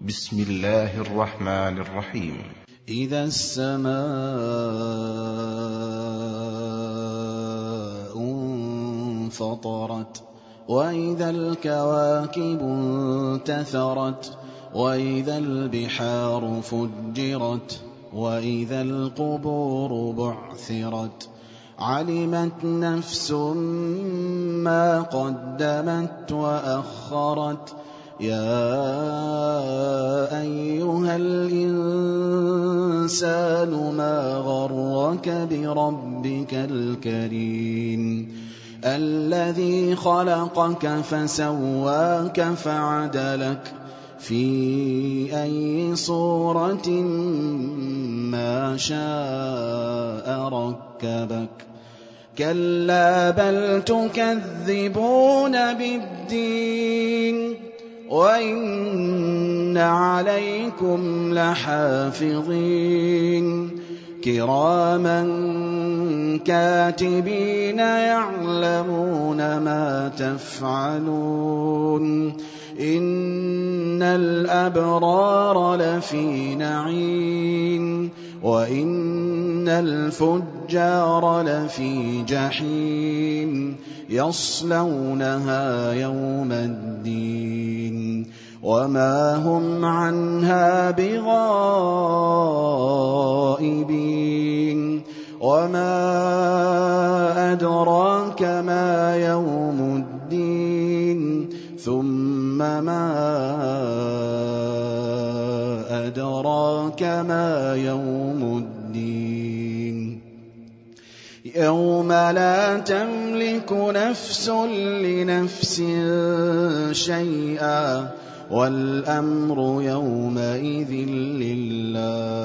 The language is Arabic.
بسم الله الرحمن الرحيم. إذا السماء انفطرت وإذا الكواكب انتثرت وإذا البحار فجرت وإذا القبور بعثرت علمت نفس ما قدمت وأخرت يا أيها الإنسان ما غرك بربك الكريم الذي خلقك فسواك فعدلك في أي صورة ما شاء ركبك كلا بل تكذبون بالدين وإن عليكم لحافظين كراما كاتبين يعلمون ما تفعلون إن الأبرار لفي نعيم وإن الفجار لفي جحيم يصلونها يوم الدين وما هم عنها بغائبين وما أدراك ما يوم الدين ثم ما أدراك ما يوم الدين يوم لا تملك نفس لنفس شيئا والأمر يومئذ لله